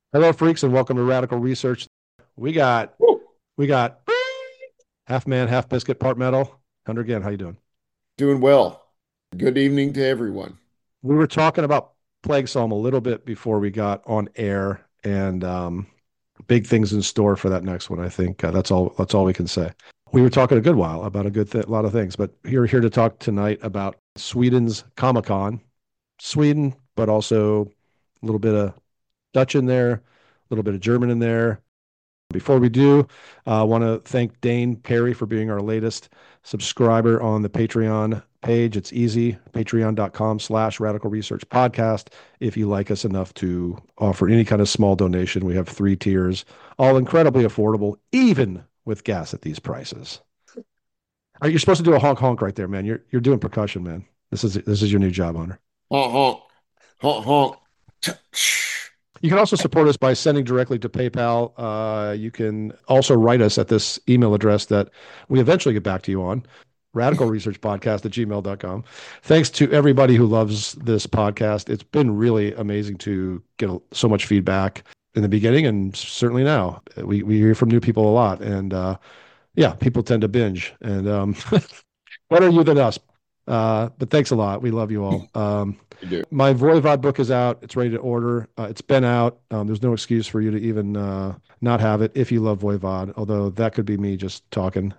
Hello, freaks, and welcome to Radical Research. We got Woo. we got half man, half biscuit, part metal. Hunter again, how you doing? Doing well. Good evening to everyone. We were talking about Plague Psalm a little bit before we got on air, and big things in store for that next one. I think that's all we can say. We were talking a good while about lot of things, but you're here to talk tonight about Sweden's Comic Con, Sweden, but also a little bit of Dutch in there, a little bit of German in there. Before we do, I want to thank Dane Perry for being our latest subscriber on the Patreon page. It's easy, patreon.com/radical research podcast. If you like us enough to offer any kind of small donation, we have 3 tiers, all incredibly affordable, even with gas at these prices. Are you supposed to do a honk honk right there, man? You're doing percussion, man. This is your new job, Hunter. Honk, honk, honk, honk. You can also support us by sending directly to PayPal. You can also write us at this email address that we eventually get back to you on, radicalresearchpodcast@gmail.com. Thanks to everybody who loves this podcast. It's been really amazing to get so much feedback in the beginning and certainly now. We hear from new people a lot. And yeah, people tend to binge. And better you than us. But thanks a lot. We love you all. You do. My Voivod book is out. It's ready to order. It's been out. There's no excuse for you to even not have it if you love Voivod, although that could be me just talking.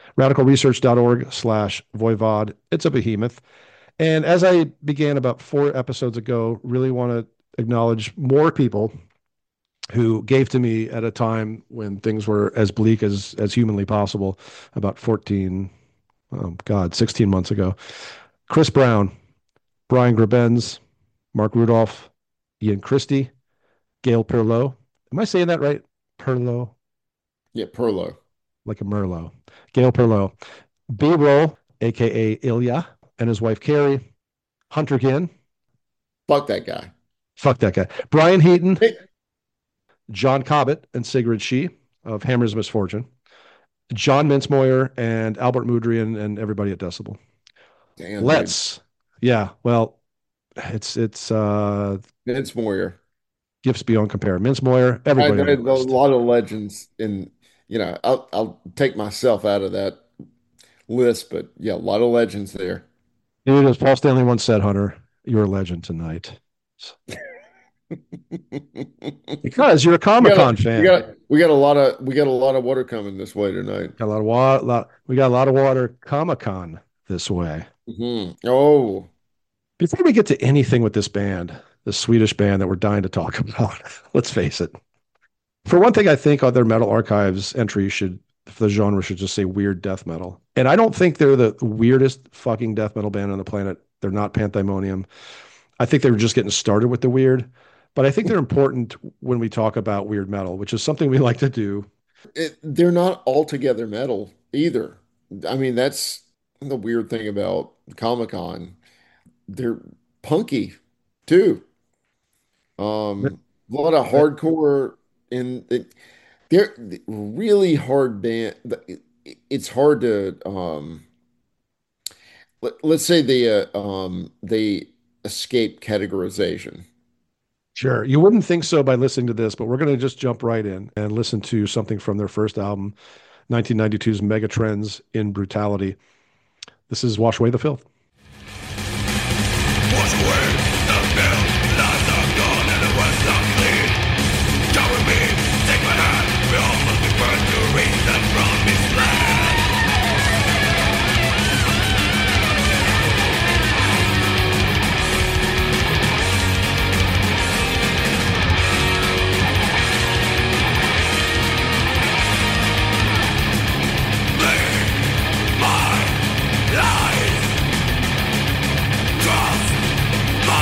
Radicalresearch.org/Voivod. It's a behemoth. And as I began about 4 episodes ago, really want to acknowledge more people who gave to me at a time when things were as bleak as humanly possible, about 16 months ago. Chris Brown, Brian Grabenz, Mark Rudolph, Ian Christie, Gail Perlow. Am I saying that right? Perlow, Yeah, Perlo. like a Merlot. Gail Perlow. B-Roll, aka Ilya, and his wife Carrie. Hunter Ginn. Fuck that guy. Fuck that guy. Brian Heaton, Hey, John Cobbett, and Sigrid Shee of Hammer's Misfortune. John Mintzmoyer and Albert Mudrian and everybody at Decibel. damn, dude. Let's, yeah, well, it's Vince Moyer. gifts beyond compare. Mintzmoyer, I everybody know on the a list. lot of legends in, I'll take myself out of that list, but yeah, a lot of legends there. Dude, as Paul Stanley once said, Hunter, you're a legend tonight. Because you're a We Comic got Con a, we fan. got we got a lot of water coming this way tonight. Got a lot of water. We got a lot of water Comic Con this way. Oh, Before we get to anything with this band, the Swedish band that we're dying to talk about, let's face it. For one thing, I think on their Metal Archives entry the genre should just say weird death metal. And I don't think they're the weirdest fucking death metal band on the planet. They're not Panthymonium. I think they were just getting started with the weird, but I think they're important when we talk about weird metal, which is something we like to do. they're not altogether metal either. I mean, that's the weird thing about Comic-Con. They're punky too. A lot of hardcore and they're really hard band. It's hard to let's say they escape categorization. Sure. You wouldn't think so by listening to this, but we're going to just jump right in and listen to something from their first album, 1992's Megatrends in Brutality. This is Wash Away the Filth. Wash away the filth, lies are gone and the words are clean. Come with me, take my hand, we all must be burned to raise them from this land. Leave my life, trust my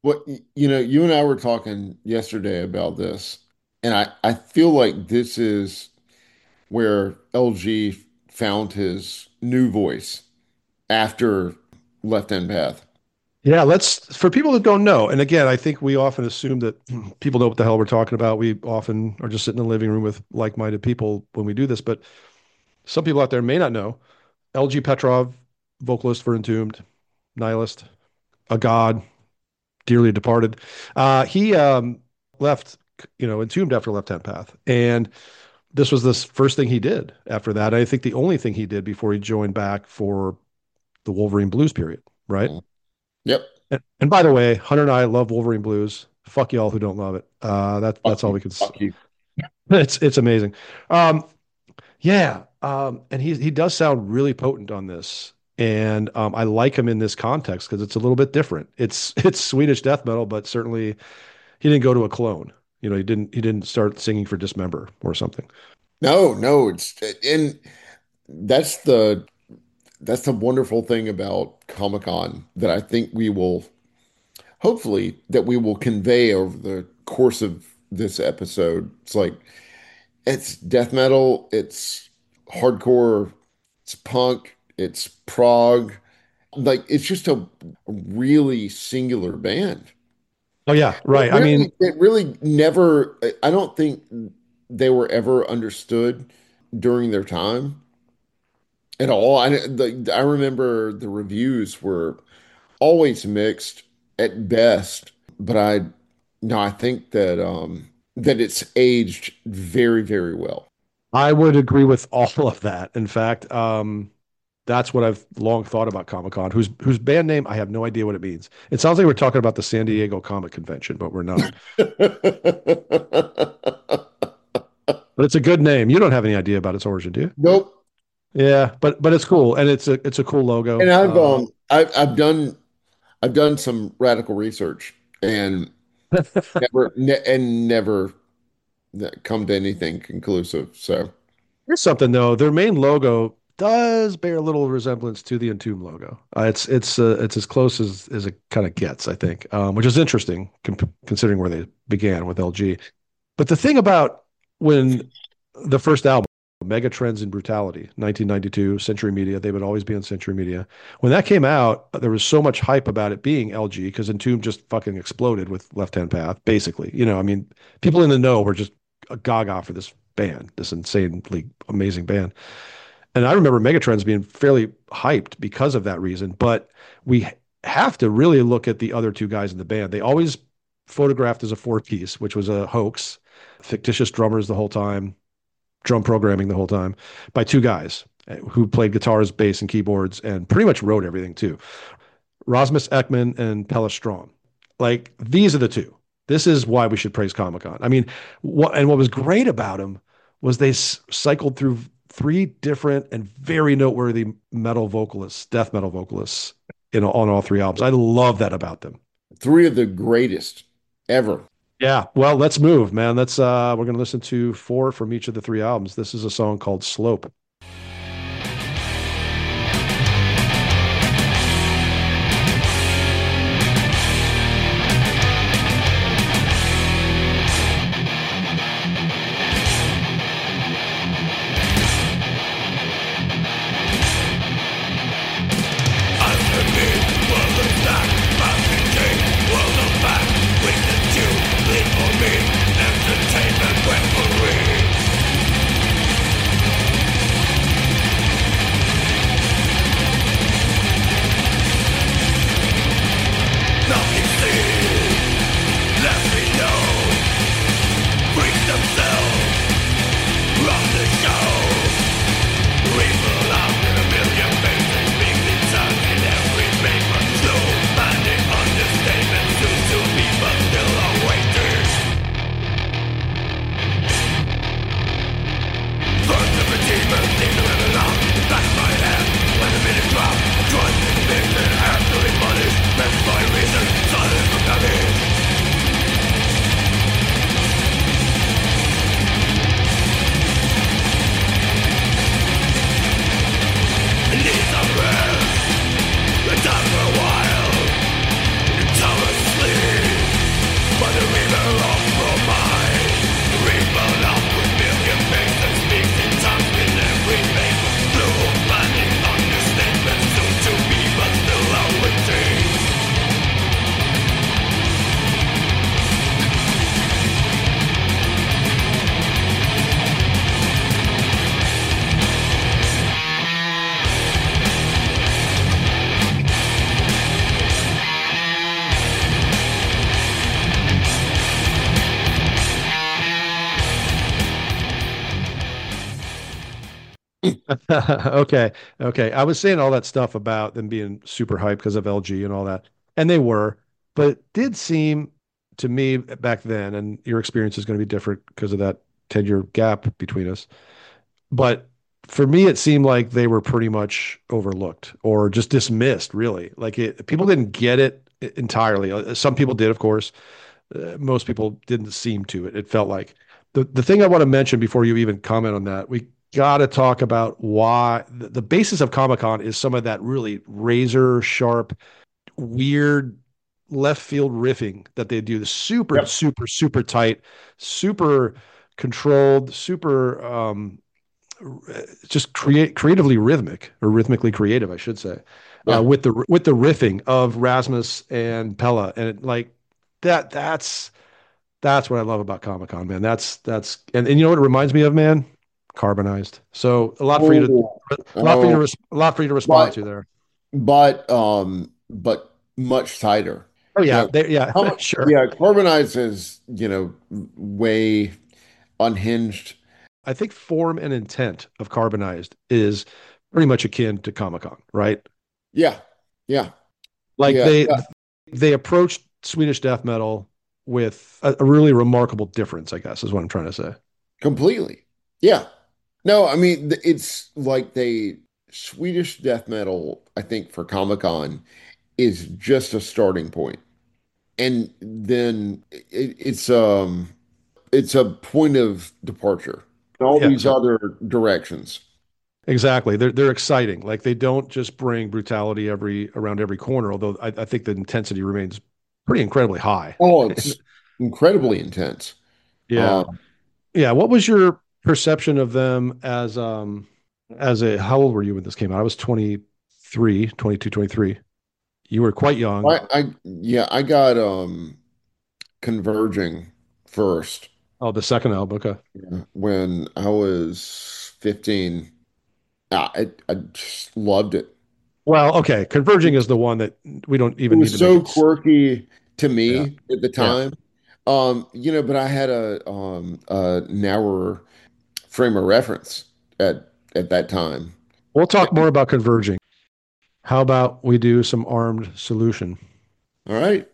What you and I were talking yesterday about this, and I feel like this is where LG found his new voice after Left Hand Path. Yeah, let's for people that don't know, and again, I think we often assume that people know what the hell we're talking about. We often are just sitting in the living room with like-minded people when we do this, but some people out there may not know. LG Petrov, vocalist for Entombed, nihilist, a god, dearly departed. He left, Entombed after Left Hand Path, and this was the first thing he did after that. I think the only thing he did before he joined back for the Wolverine Blues period, right? Yep. And by the way, Hunter and I love Wolverine Blues. Fuck y'all who don't love it. That's Fuck all you. we can. Fuck you. It's amazing. Yeah, and he does sound really potent on this, and I like him in this context because it's a little bit different. It's Swedish death metal, but certainly he didn't go to a clone. He didn't start singing for Dismember or something. No, no, and that's the that's the wonderful thing about Comic-Con that I think we will hopefully that we will convey over the course of this episode. It's like it's death metal, it's hardcore, it's punk, it's prog. Like it's just a really singular band. Oh yeah, It right. I mean, really, it really never, I don't think they were ever understood during their time at all. I remember the reviews were always mixed at best, but no, I think that that it's aged very, very well. I would agree with all of that. In fact, that's what I've long thought about Comic Con, whose band name I have no idea what it means. It sounds like we're talking about the San Diego Comic Convention, but we're not. But it's a good name. You don't have any idea about its origin, do you? Nope. Yeah, but it's cool, and it's a cool logo. And I've done some radical research and never come to anything conclusive. So Here's something though. Their main logo does bear a little resemblance to the Entomb logo. It's as close as it kind of gets, I think, which is interesting considering where they began with LG. But the thing about when the first album, Mega Trends in Brutality, 1992, Century Media, they would always be on Century Media. When that came out, there was so much hype about it being LG because Entomb just fucking exploded with Left Hand Path, basically. I mean, people in the know were just gaga for this band, this insanely amazing band. And I remember Megatrends being fairly hyped because of that reason. But we have to really look at the other two guys in the band. They always photographed as a four-piece, which was a hoax, fictitious drummers the whole time, drum programming the whole time by two guys who played guitars, bass, and keyboards and pretty much wrote everything too. Rasmus Ekman and Pelle Strom. Like these are the two. This is why we should praise Comic-Con. I mean, what was great about them was they cycled through three different and very noteworthy metal vocalists, death metal vocalists on all three albums. I love that about them. Three of the greatest ever. Yeah, well, let's move, man. We're going to listen to 4 from each of the 3 albums. This is a song called Slope. Entertainment weaponry. Okay. Okay. I was saying all that stuff about them being super hyped because of LG and all that. And they were, but it did seem to me back then, and your experience is going to be different because of that 10-year gap between us. But for me, it seemed like they were pretty much overlooked or just dismissed, really. People didn't get it entirely. Some people did, of course. Most people didn't seem to. It felt like the thing I want to mention before you even comment on that. We got to talk about why the basis of Comic Con is some of that really razor sharp, weird left field riffing that they do. The super, Yep. super, super tight, super controlled, super just creatively rhythmic or rhythmically creative, I should say, Yeah. with the riffing of Rasmus and Pella, and that's what I love about Comic Con, man. And you know what it reminds me of, man? Carbonized. So Oh, oh, a lot for you to respond but to there. but much tighter. Oh You yeah, know, yeah, sure. yeah, carbonized is, way unhinged. I think form and intent of Carbonized is pretty much akin to Comic Con, right? Yeah. Yeah. Like Yeah. they approached Swedish death metal with a really remarkable difference, I guess, is what I'm trying to say. Completely. Yeah. No, I mean, it's like Swedish death metal, I think for Comic-Con is just a starting point. And then it's a point of departure in all Yeah, these other directions. exactly. They're exciting. Like they don't just bring brutality around every corner, although I think the intensity remains pretty incredibly high. Oh, it's incredibly intense. Yeah. Um, Yeah. What was your perception of them as a how old were you when this came out? I was 23, 22, 23. You were quite young. yeah, I got Converging first Oh, the second album. Okay. when I was 15. I just loved it. Well, okay. Converging is the one that we don't It even need was to make so it. quirky to Yeah. me at the Yeah. time. But I had a narrower frame of reference at that time. We'll talk more about converging. How about we do some armed solution? All right.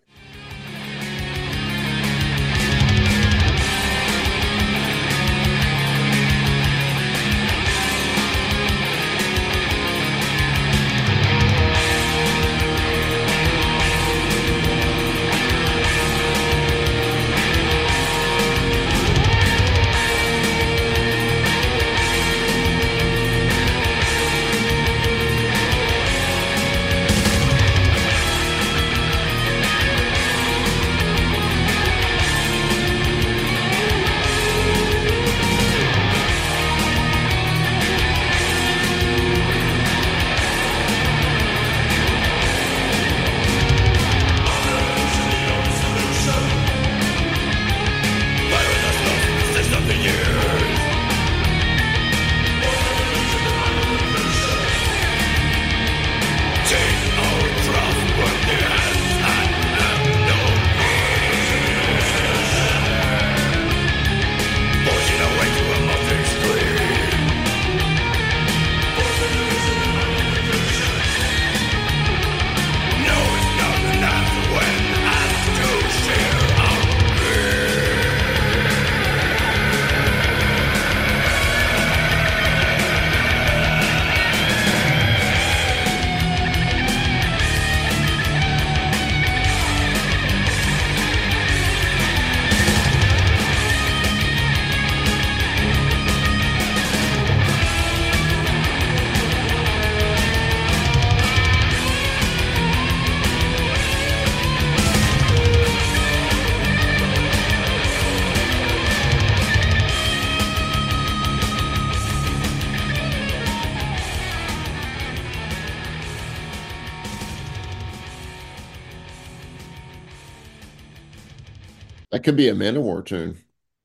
That could be a Manowar tune.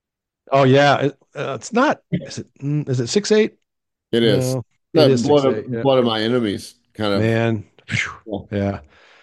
Oh yeah, it's not. Is it 6/8? It is. No, it That is 6/8. Yeah, blood of my enemies kind of. man. Phew. Yeah. Yeah.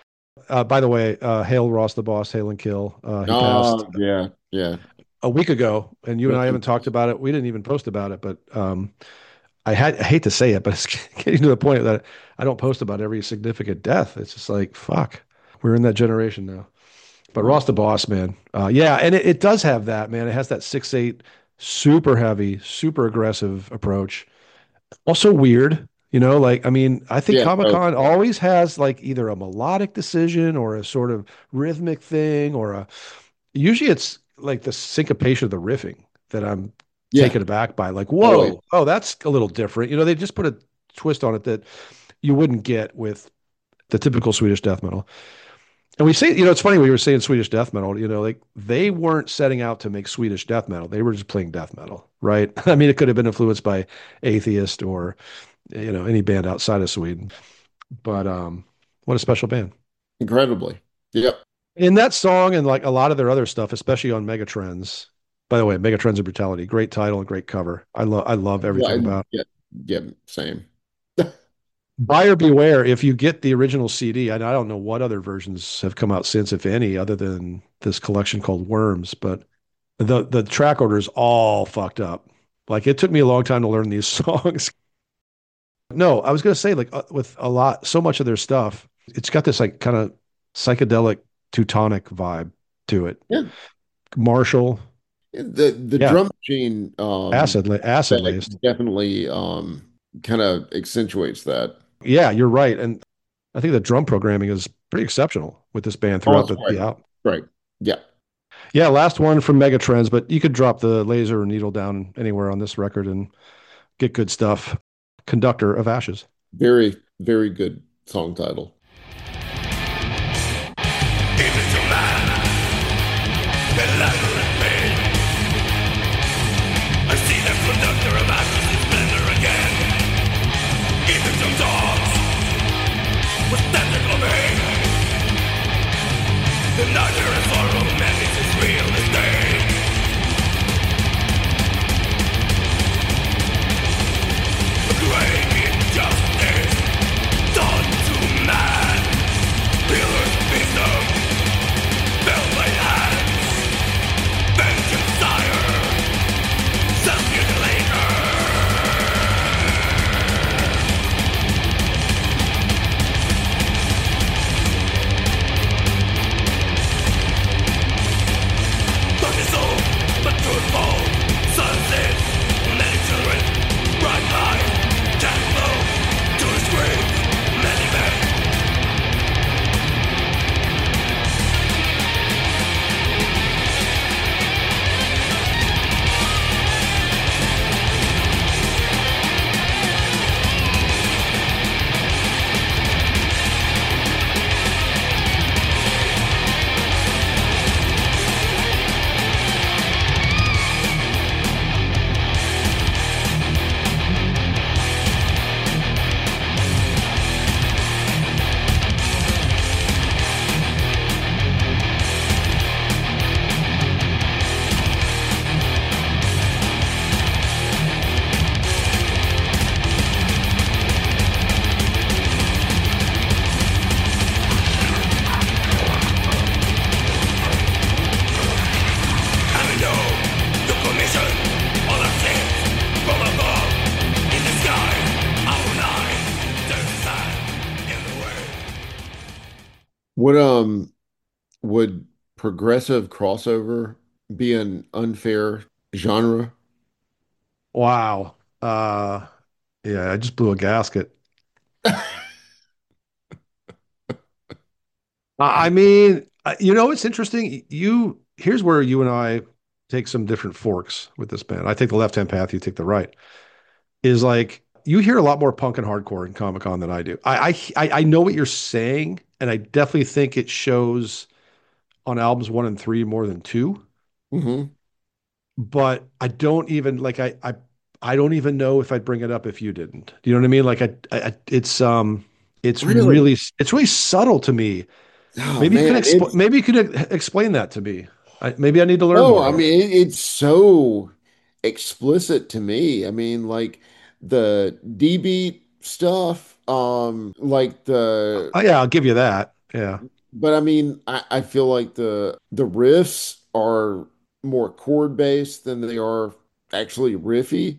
By the way, hail Ross the Boss, hail and kill. He passed Oh, yeah, yeah. a week ago, and you and I Rest in haven't talked peace. about it. We didn't even post about it, but I hate to say it, but it's getting to the point that I don't post about every significant death. It's just like, fuck, we're in that generation now. But Wow. Ross the Boss, man. Yeah, and it does have that, man. It has that 6'8", super heavy, super aggressive approach. Also weird, like, I mean, I think Yeah. Oh, Comic-Con always has like either a melodic decision or a sort of rhythmic thing usually it's like the syncopation of the riffing that I'm yeah. taken aback by. Like, Always. whoa, oh, that's a little different. They just put a twist on it that you wouldn't get with the typical Swedish death metal. And we say, it's funny we were saying Swedish death metal, like they weren't setting out to make Swedish death metal. They were just playing death metal, right? I mean, it could have been influenced by Atheist or, any band outside of Sweden. But what a special band. Incredibly. Yep. In that song and like a lot of their other stuff, especially on Megatrends. By the way, Megatrends of Brutality, great title and great cover. I love Yeah. everything about it. Yeah. Yeah. Same. Buyer beware if you get the original CD. And I don't know what other versions have come out since, if any, other than this collection called Worms, but the track order is all fucked up. Like it took me a long time to learn these songs. No, I was gonna say like with so much of their stuff, it's got this like kind of psychedelic Teutonic vibe to it. Yeah. Marshall, The yeah, drum machine acid laced. aspect definitely kind of accentuates that. Yeah, you're right, and I think the drum programming is pretty exceptional with this band Oh, throughout that's the right. out. Right. Yeah. Yeah, last one from Megatrends, but you could drop the laser needle down anywhere on this record and get good stuff. Conductor of Ashes. Very, very good song title. Even to man, the ladder in pain. I see the conductor of ashes in splendor again. Even some dogs with tentacle vein. The nightmare of sorrow man is as real as day. A grave injustice done to man. Pillars of wisdom, velvet hands, vengeance sire, self-mutilator. But his soul, but truthful, sunset, many children, bright light, death flow, to his grave, many men. I know the commission, all our sins from above, in the sky, our night, there's a sign in the way. Would progressive crossover be an unfair genre? Wow. Yeah, I just blew a gasket. I mean, it's interesting. Here's where you and I take some different forks with this band. I take the left-hand path, you take the right. Is like you hear a lot more punk and hardcore in Comic Con than I do. I know what you're saying, and I definitely think it shows on albums one and three more than two. Hmm. But I don't even like I don't even know if I'd bring it up if you didn't. Do you know what I mean? Like it's Really? really subtle to me. Oh man, Maybe you could explain that to me. Maybe I need to learn no, more. I mean it's so explicit to me. I mean, like the D beat stuff, like the Oh, yeah, I'll give you that. Yeah. but I mean, I feel like the riffs are more chord based than they are actually riffy.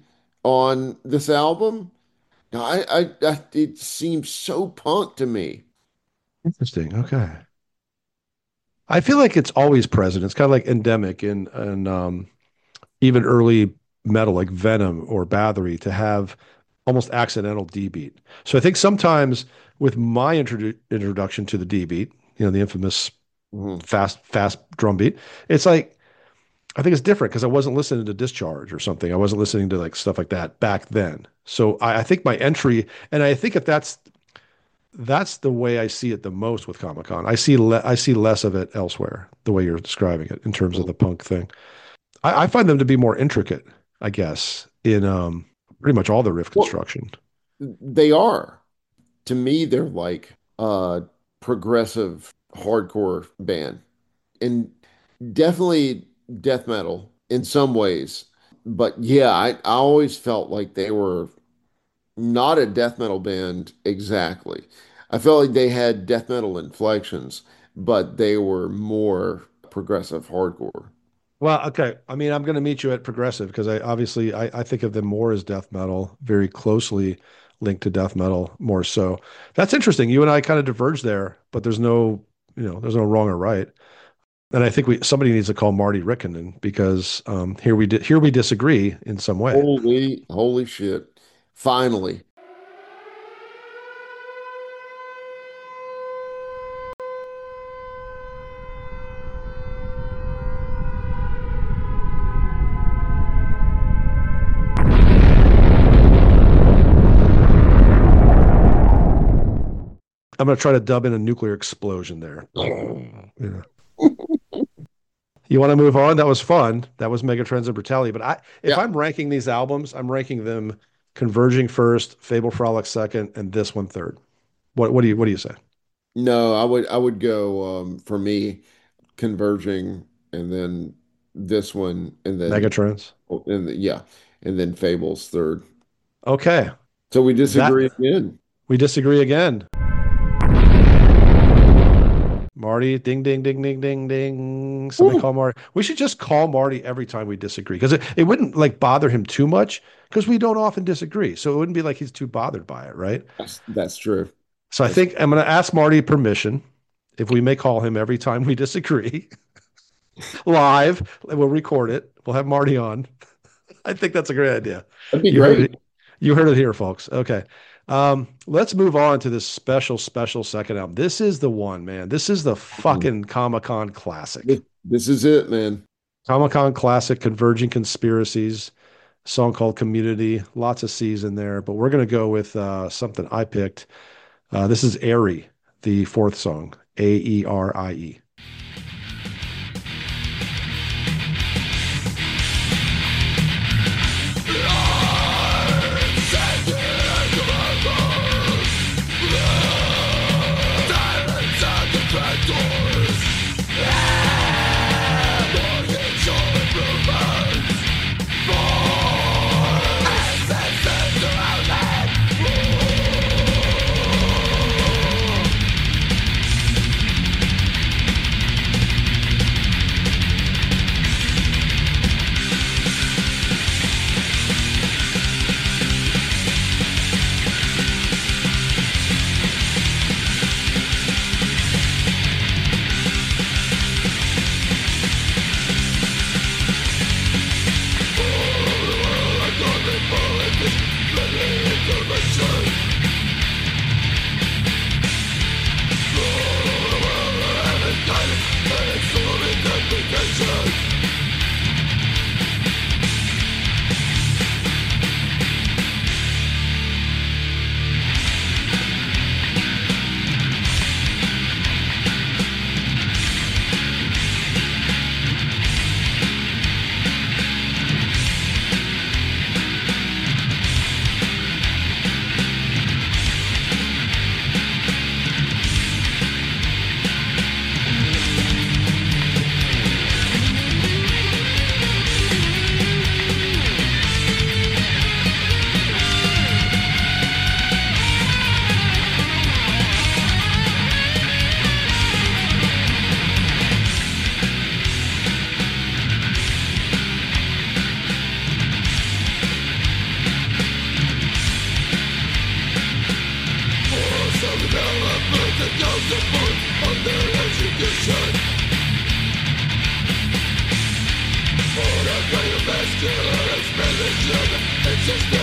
on this album. Now, it seems so punk to me. Interesting. Okay. I feel like it's always present. It's kind of like endemic in even early metal like Venom or Bathory to have almost accidental D beat. So I think sometimes with my introduction to the D beat, the infamous Mhm. fast drum beat, it's like I think it's different because I wasn't listening to Discharge or something. I wasn't listening to like stuff like that back then. So I think my entry, and I think if that's the way I see it the most with Comic Con. I see less of it elsewhere. The way you're describing it in terms of the punk thing, I find them to be more intricate, I guess, in pretty much all the riff Well, construction. they are. To me, they're like a progressive hardcore band. And definitely death metal in some ways. But yeah, I always felt like they were not a death metal band exactly. I felt like they had death metal inflections, but they were more progressive hardcore. Well, okay. I mean, I'm going to meet you at progressive because I think of them more as death metal, very closely linked to death metal more so. That's interesting. You and I kind of diverge there, but there's no wrong or right. And I think somebody needs to call Marty Rickonen because here we disagree in some way. Holy shit. Finally. I'm going to try to dub in a nuclear explosion there. Yeah. You want to move on? That was fun. That was Megatrends and Brutality. But if Yeah. I'm ranking these albums, I'm ranking them Converging first, Fable Frolic second, and this one third. What do you say? No, I would go for me Converging and then this one Megatrends. yeah, and then Fables third. Okay, So we that disagree again. we disagree again. Marty, ding, ding, ding, ding, ding, ding. Somebody Woo. call Marty. We should just call Marty every time we disagree because it wouldn't like bother him too much because we don't often disagree. So it wouldn't be like he's too bothered by it, right? That's true. So I That's think I'm going to ask Marty permission if we may call him every time we disagree live. We'll record it. We'll have Marty on. I think that's a great idea. That'd be You heard great. it. You heard it here, folks. Okay. Let's move on to this special second album. This is the one, man. This is the fucking Comic Con classic. This is it, man. Comic Con classic, Converging Conspiracies, a song called Community. Lots of C's in there, but we're going to go with something I picked. This is Airy, the fourth song, Aerie.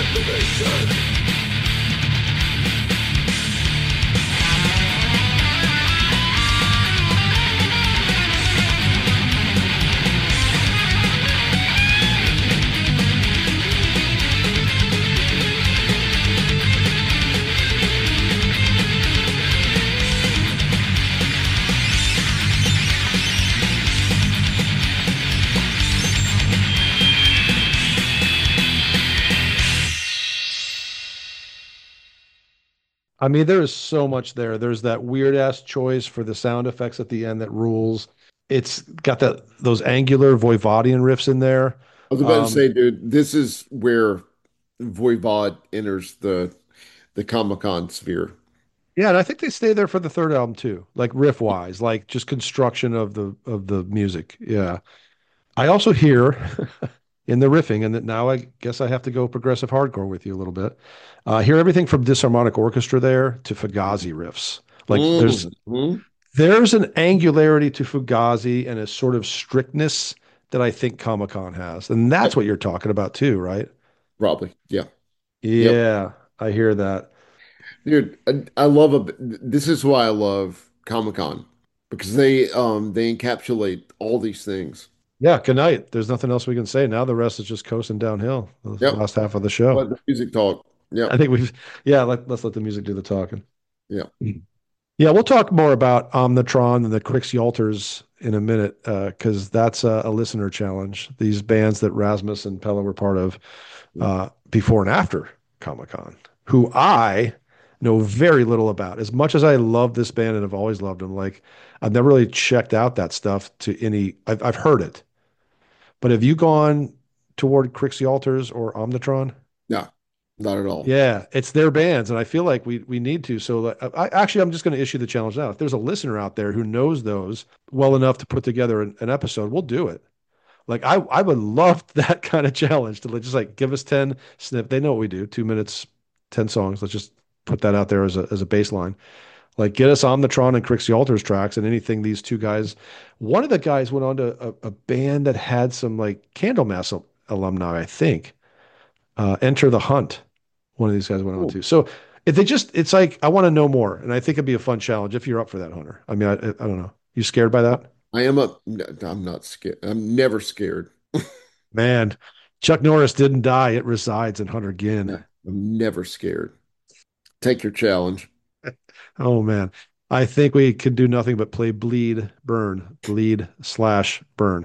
I mean, there is so much there. There's that weird ass choice for the sound effects at the end that rules. It's got those angular Voivodian riffs in there. I was about to Um, say, dude, this is where Voivod enters the Comic Con sphere. yeah, and I think they stay there for the third album too, like riff wise, like just construction of the music. Yeah. I also hear in the riffing, and that now I guess I have to go progressive hardcore with you a little bit. I hear everything from disharmonic orchestra there to Fugazi riffs. Like Mhm. there's an angularity to Fugazi and a sort of strictness that I think Comic Con has, and that's what you're talking about too, right? Probably. Yeah. Yep. Yeah, I hear that. Dude, I love this is why I love Comic Con because they encapsulate all these things. Yeah, good night. There's nothing else we can say. Now the rest is just coasting downhill. The Yep. last half of the show. Let the music talk. I Yep. think yeah, let's let the music do the talking. Yeah. Yeah, we'll talk more about Omnitron and the Crix Yalters in a minute, because that's a listener challenge. These bands that Rasmus and Pella were part of before and after Comic Con, who I know very little about. As much as I love this band and have always loved them, like I've never really checked out that stuff to any. I've heard it, but have you gone toward Crix Yalters or Omnitron? No, not at all. Yeah, it's their bands, and I feel like we need to. So I'm just going to issue the challenge now. If there's a listener out there who knows those well enough to put together an episode, we'll do it. Like I would love that kind of challenge to just like give us 10 snip. They know what we do. 2 minutes, 10 songs. Let's just put that out there as a baseline. Like get us Omnitron and Crix Alters tracks and anything these two guys. One of the guys went on to a band that had some like Candlemass alumni, I think. Enter the Hunt. One of these guys went on Cool. to. So if they just, it's like I want to know more, and I think it'd be a fun challenge if you're up for that, Hunter. I mean, I don't know. You scared by that? I am up. No, I'm not scared. I'm never scared. Man, Chuck Norris didn't die. It resides in Hunter No, Ginn. I'm never scared. Take your challenge. Oh man. I think we could do nothing but play bleed/burn.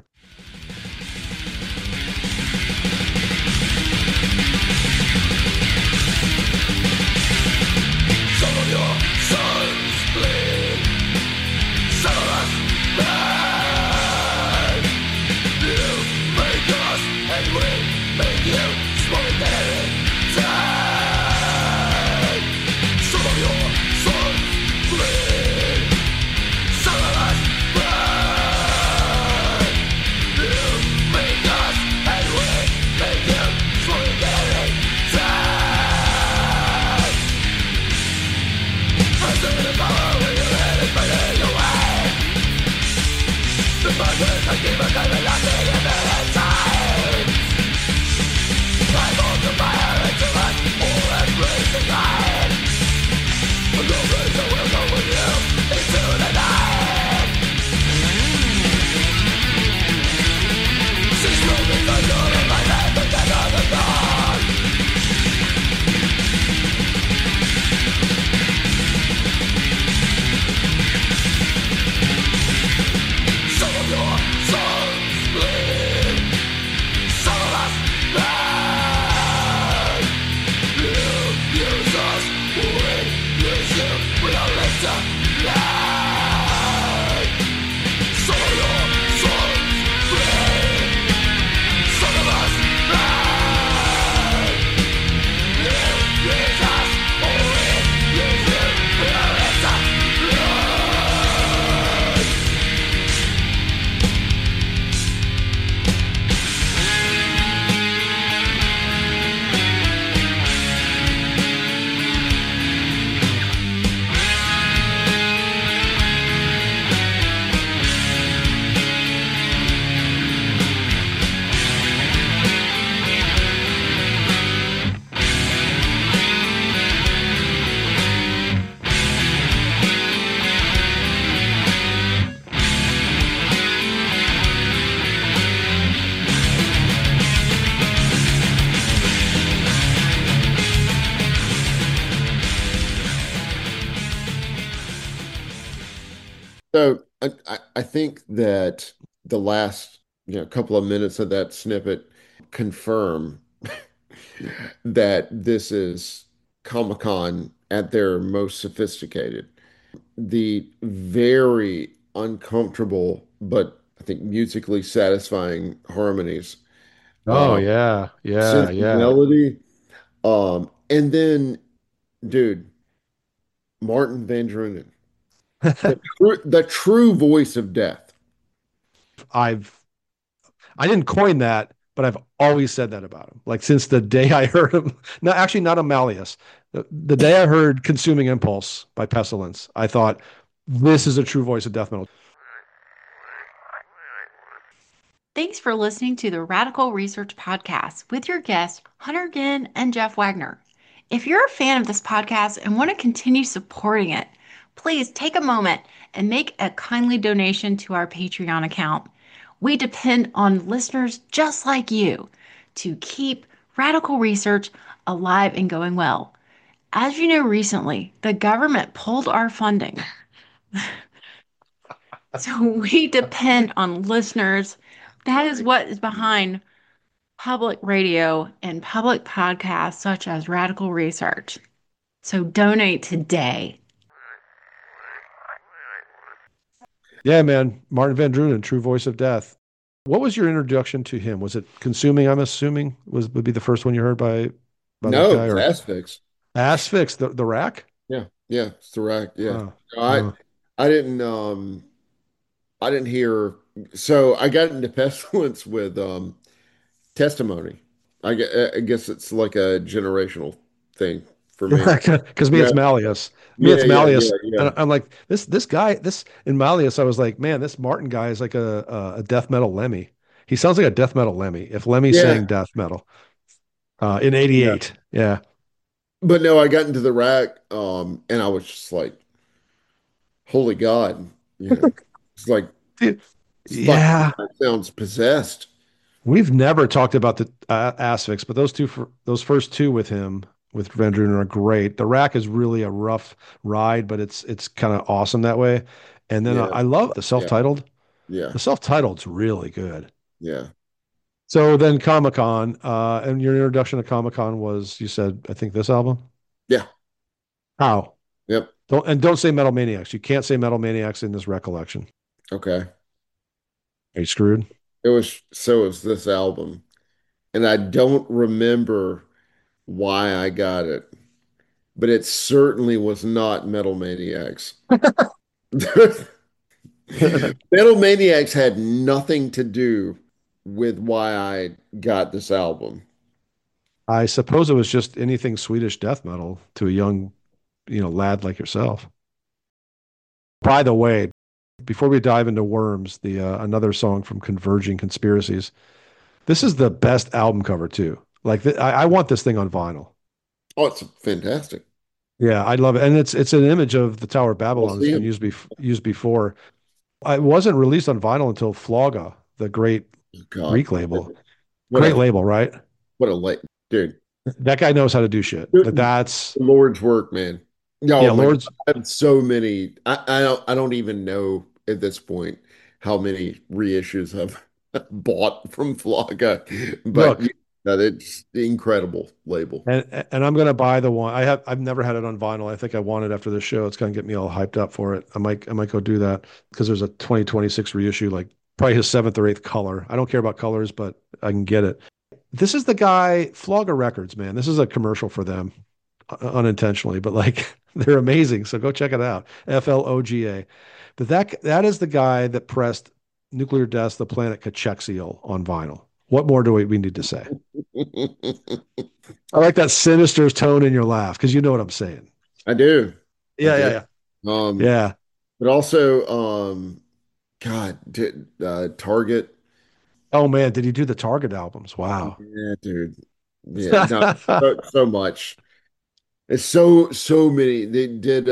Some of your sons bleed, some of us burn. You make us and we make you smoke and die. Some of your sons bleed, some of us burn. You So I think that the last couple of minutes of that snippet confirm that this is Comic-Con at their most sophisticated. The very uncomfortable but I think musically satisfying harmonies, Oh uh, yeah, yeah, synth yeah. melody, and then dude, Martin Van Drunen, the true voice of death. I've I didn't coin that, but I've always said that about him. Like since the day I heard him. No, actually, not a Malleus. The day I heard "Consuming Impulse" by Pestilence, I thought this is a true voice of death metal. Thanks for listening to the Radical Research Podcast with your guests, Hunter Ginn and Jeff Wagner. If you're a fan of this podcast and want to continue supporting it, please take a moment and make a kindly donation to our Patreon account. We depend on listeners just like you to keep radical research alive and going well. As you know, recently, the government pulled our funding. So we depend on listeners. That is what is behind public radio and public podcasts such as Radical Research. So donate today. Yeah, man, Martin Van Drunen, true voice of death. What was your introduction to him? Was it "Consuming"? I'm assuming would be the first one you heard by that No, guy, it's or Asphyx. Asphyx, the rack. Yeah, yeah, it's direct. Yeah, Uh, No, uh, I didn't I didn't hear. So I got into Pestilence with Testimony. I guess it's like a generational thing for me. because me Yeah, it's Malleus. Me yeah, it's yeah, Malleus. yeah, yeah, And I'm like this guy this in Malleus. I was like, man, this Martin guy is like a death metal Lemmy. He sounds like a death metal Lemmy. If Lemmy yeah, sang death metal in yeah. '88, yeah. But no, I got into the rack, and I was just like, "Holy God!" It's like Dude, this fucking yeah. guy sounds possessed. We've never talked about the Asphyx, but those first two with him with Van Drunen are great. The rack is really a rough ride, but it's kind of awesome that way. And then Yeah, I love the yeah, self-titled. yeah, The self-titled's really good. yeah, So then Comic-Con, and your introduction to Comic-Con was, you said, I think this album. yeah. How? Yep. Don't say Metal Maniacs. You can't say Metal Maniacs in this recollection. Okay. Are you screwed? It was this album, and I don't remember why I got it, but it certainly was not Metal Maniacs. Metal Maniacs had nothing to do with why I got this album. I suppose it was just anything Swedish death metal to a young, lad like yourself. By the way, before we dive into Worms, the another song from Converging Conspiracies, this is the best album cover too. Like I want this thing on vinyl. Oh, it's fantastic. Yeah, I love it, and it's an image of the Tower of I'll Babylon that's see been him. used before. It wasn't released on vinyl until Flogga, the great Oh, God, Greek label. what Great a label, right? what a late dude. That guy knows how to do shit. The That's Lord's work, man. Oh yeah, my God, Lord's. I have so many. I don't even know at this point how many reissues I've bought from Flocka, but Look, it's the incredible label. and I'm gonna buy the one. I've never had it on vinyl. I think I want it after this show. It's gonna get me all hyped up for it. I might go do that because there's a 2026 reissue, like probably his seventh or eighth color. I don't care about colors, but I can get it. This is the guy, Flogger Records, man. This is a commercial for them, unintentionally, but like they're amazing. So go check it out. Flogga. But that is the guy that pressed Nuclear Death's The Planet Cachexiel on vinyl. What more do we need to say? I like that sinister tone in your laugh because you know what I'm saying. I do. I Yeah, do. yeah, yeah. Um, Yeah. but also, God, Target. Oh man, did he do the Target albums? Wow. Yeah, dude. Yeah, no, so much. It's so many. They did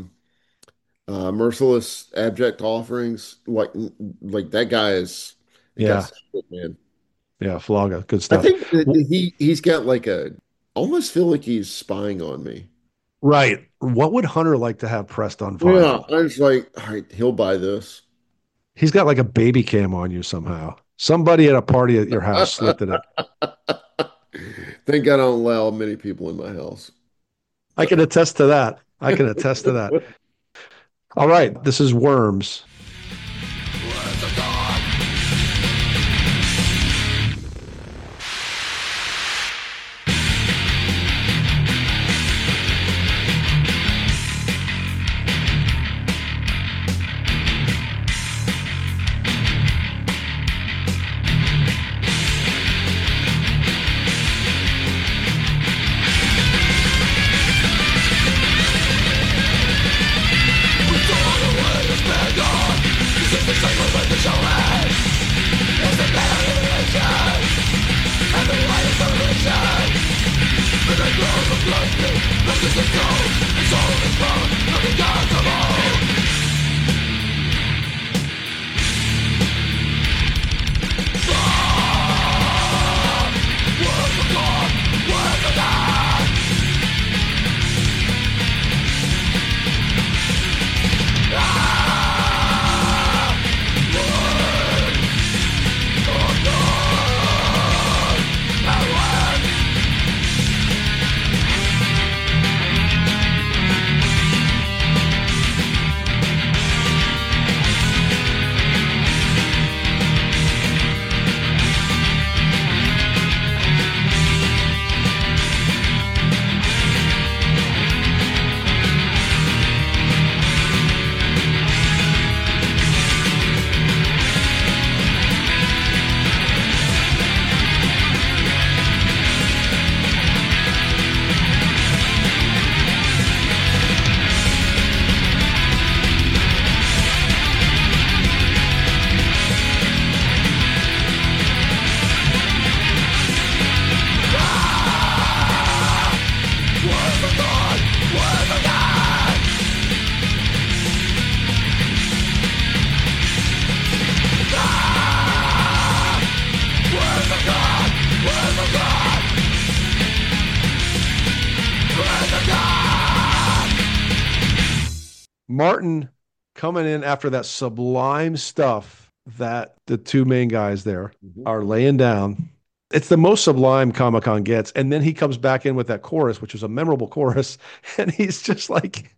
Merciless Abject Offerings. Like that guy is that Yeah. guy's good, man. Yeah. Flogga. Good I stuff. think that he's got like a almost feel like he's spying on me. Right. What would Hunter like to have pressed on Yeah, vinyl? I was like, all right, he'll buy this. He's got like a baby cam on you somehow. Somebody at a party at your house slipped it in. Thank God I don't allow many people in my house. I can attest to that. I can attest to that. All right. This is Worms. Martin coming in after that sublime stuff that the two main guys there are laying down. It's the most sublime Comic Con gets. And then he comes back in with that chorus, which was a memorable chorus. And he's just like,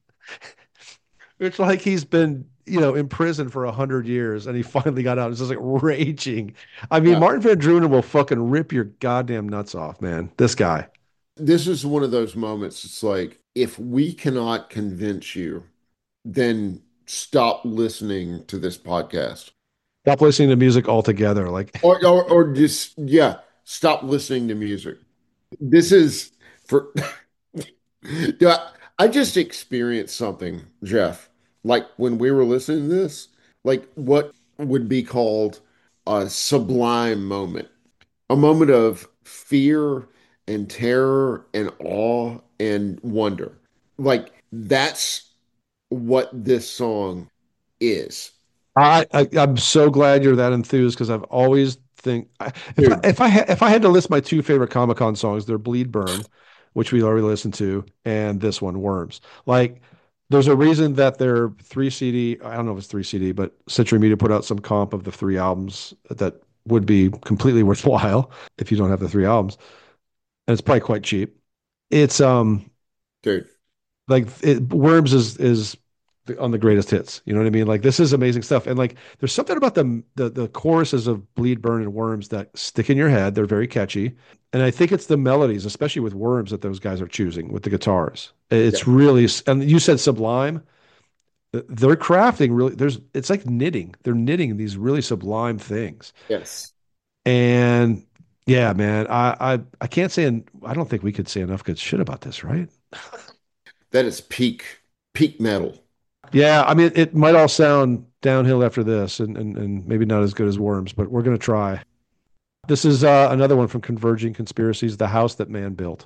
it's like he's been, in prison for 100 years and he finally got out. It's just like raging. I mean, Yeah. Martin Van Drunen will fucking rip your goddamn nuts off, man. This guy. This is one of those moments. It's like, if we cannot convince you, then stop listening to this podcast. Stop listening to music altogether. Like, Or just, yeah, stop listening to music. This is for, Dude, I just experienced something, Jeff, like when we were listening to this, like what would be called a sublime moment, a moment of fear and terror and awe and wonder. Like that's what this song is. I'm so glad you're that enthused because I've always Dude. if I had to list my two favorite Comic Con songs, they're Bleed Burn, which we already listened to, and this one, Worms. Like, there's a reason that they're 3 CD. I don't know if it's 3 CD, but Century Media put out some comp of the 3 albums that would be completely worthwhile if you don't have the 3 albums, and it's probably quite cheap. It's Dude, like Worms is on the greatest hits. You know what I mean? Like this is amazing stuff. And like there's something about the choruses of Bleed, Burn, and Worms that stick in your head. They're very catchy. And I think it's the melodies, especially with Worms, that those guys are choosing with the guitars. It's really, and you said sublime. They're crafting really, it's like knitting. They're knitting these really sublime things. yes. And yeah, man, I can't say, I don't think we could say enough good shit about this, right? That is peak metal. Yeah, I mean, it might all sound downhill after this and maybe not as good as Worms, but we're going to try. This is another one from Converging Conspiracies, The House That Man Built.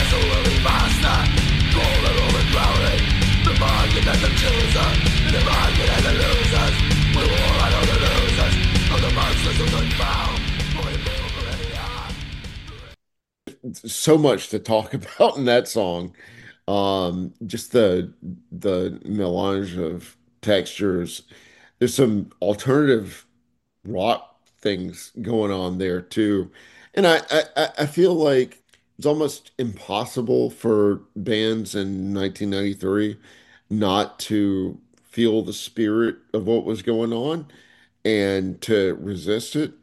So much to talk about in that song. Just the melange of textures. There's some alternative rock things going on there too. And I feel like it's almost impossible for bands in 1993 not to feel the spirit of what was going on and to resist it.